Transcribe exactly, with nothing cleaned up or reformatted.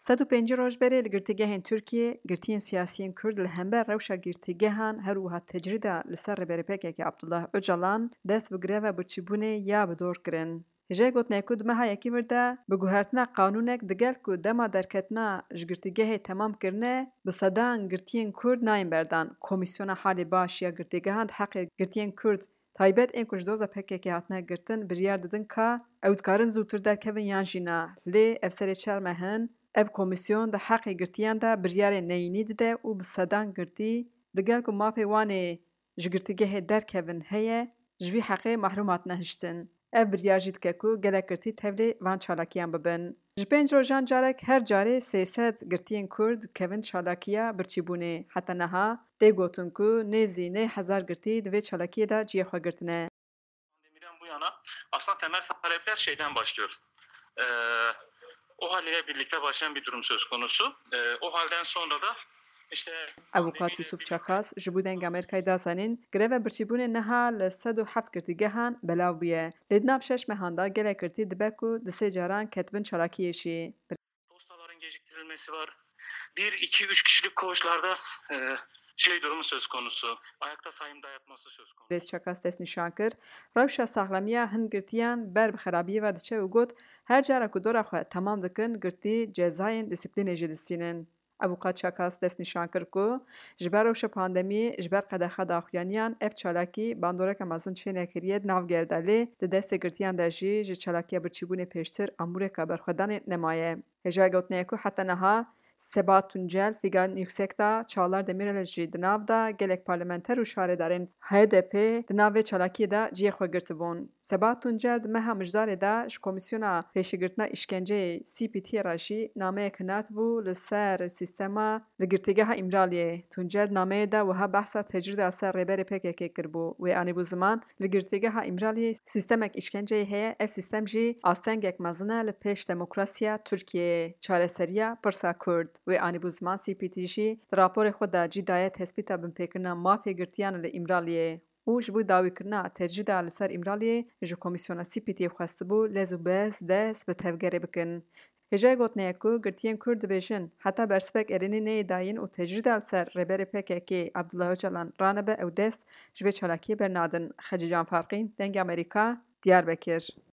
سد و پنج روز بره لگرتیگهن ترکیه گرتین سیاسیین کرد لهمبر روشا گرتیگهان هروها تجریدا لسر ریبری پکه که عبدالله öcalan دست بگره و برچیبونه یا بدور کرن. هجای گوت نیکود مها یکی ورده بگوهرتنا قانونک دگل که دما درکتنا جگرتیگه تمام کرنه بصدان گرتین کرد نایم بردن. کمیسیون حالی باش یا گرتیگهاند حق گرتین کرد تایبەت ئێن کوژدۆزە پەکێکی هاتنە گرتن بریار ددن کە ئەو دکارن زووتر دەرکەون یان ژینا لێ ئەف سەرێ چارمە هەن ئەv کۆمیسیۆن دە حەقی گرتیاندا بریارێ نەینی ددە و bi sedan girtî digel ku mafê wanê ji girtîgehê derkevin heye ji vî heqê mahrum hatine hiştin. Ev biryar jî dike ku gelek girtî tevlê van çalakiyan bibin. Ji pênc rojan carek her carê sê sed girtiyên Kurd dikevin çalakiya birçîbûnê. Heta niha tê gotin ku nêzî nê hezar girtî di vê çalakiyê de ciyê xwe girtine. Pandemiden bu yana aslında temel talepler şeyden başlıyor. Ee, o hal ile birlikte başlayan bir durum söz konusu. Ee, o halden sonra da işte Avukat Yusuf Çakas ji bo dengê Amerîkayê da zanîn greva birçîbûnê niha li sed û heft girtîgehan belav bûye. Lê di nav şeş mehan da gelek girtî dibe ku di sê caran ketibin çalakiyê jî. Postaların geciktirilmesi var. Bir, iki, üç kişilik koğuşlarda e, şey durumu söz konusu. Ayakta sayım dayatması söz konusu. Rêz Çakas dest nîşan kir, rewşa saxlamiya hin girtiyan ber bi xerabiyê ve diçe û got her cara ku dora xwe temam dikin girtî cezayên dîsîplînê jî distînin. Avukat Çakas dest nîşan kir ku ji ber rewşa pandemiyê ji ber qedexa daxuyaniyan ev çalakî bandoreka mezin çê nekiriye di nav gerda lê di destê girtiyan de jî ji çalakiya birçîbûnê pêştir amûreka berxwedanê nemaye. Hêja gotineye ku heta niha Sebat Tuncel, Figan Yüksek da Çağlar Demirel jî di nav da gelek parlamenter û şaredarên H D P di nav vê çalakiyê de ciyê xwe girtibûn. Sebat Tuncel di meha mijdarê de ji Komîsyona Pêşîgirtina İşkenceyê C P T ra jî nameyek hinatibû li ser sîstema li girtîgeha İmraliyê. Tuncel di nameyê de wiha behsa tecrida ser rêberê P K K kirbû. Wê anîbû ziman li girtîgeha İmraliyê sîstemek işkenceyê heye ev sîstem jî astengek mezin e li pêş demokrasiya Tirkiyeyê. Çareseriya Pirsa Kurd. Wê anîbû ziman C P T jî di raporê xwe de cî daye tespîta binpêkirina mafê girtiyan li İmraliyê û ji bo dawîkirina tecrida li ser İmraliyê ji Komîsyona C P T'yê xwestibû lez û bez dest bi tevgerê bikin. Hêja gotineye ku girtiyên Kurd dibêjin heta bersivek êrînê neyê dayîn û tecrida li ser rêberê P K K Abdullah Öcalan ranibe ew dest ji vê çalakiyê bernadin. Xecî Canfarqîn, Dengê Amerîka, Diyarbekir.